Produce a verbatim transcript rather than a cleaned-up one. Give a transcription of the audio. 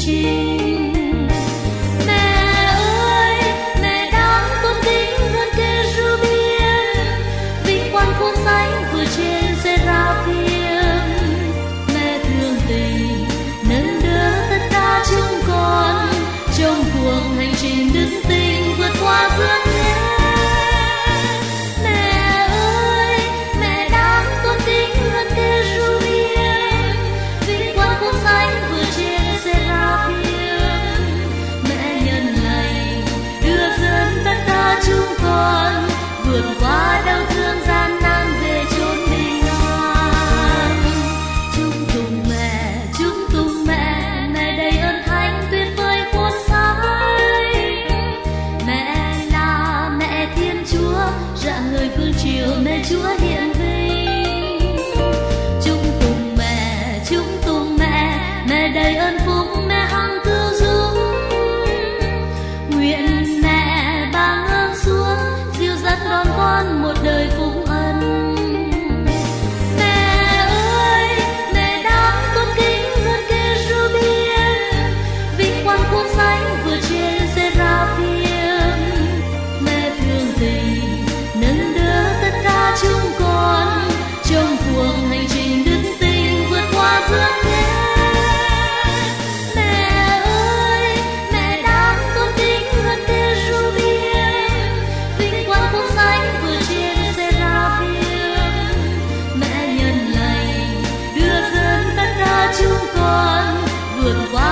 trình. Mẹ ơi, mẹ đáng tôn kính hơn kẻ ru biên, vinh quang khôn sánh vừa trên Seraphim. Mẹ thương tình nâng đỡ tất cả chúng con trong cuộc hành trình đức tin vượt qua dương thế. Mẹ ơi, mẹ đáng tôn kính hơn kẻ ru biên, vinh quang khôn sánh vừa trên Seraphim. Mẹ nhân lành đưa dẫn tất cả chúng con vượt qua đau thương gian nan về chốn bình an. Chúng tùng mẹ, chúng tùng mẹ, mẹ đầy ơn thánh tuyệt vời khôn sánh. Mẹ là mẹ Thiên Chúa, rạng ngời phương chiều mẹ Chúa hiện vinh. Chúng tùng mẹ, chúng tùng mẹ, mẹ đầy ơn phúc, mẹ hằng cứu giúp. Nguyện mẹ ban ơn xuống, dìu dắt đón con một đời phúc ân. Mẹ ơi, mẹ đáng tôn kính hơn kẻ ru biên, vinh quang khôn sánh vừa trên Seraphim. Mẹ thương tình nâng đỡ tất cả chúng con trong cuộc hành trình đức tin vượt qua dương thế. Mẹ ơi, mẹ đáng tôn kính hơn kẻ ru biên, vinh quang khôn sánh vừa trên Seraphim. Mẹ nhân lành đưa dẫn tất cả chúng con vượt qua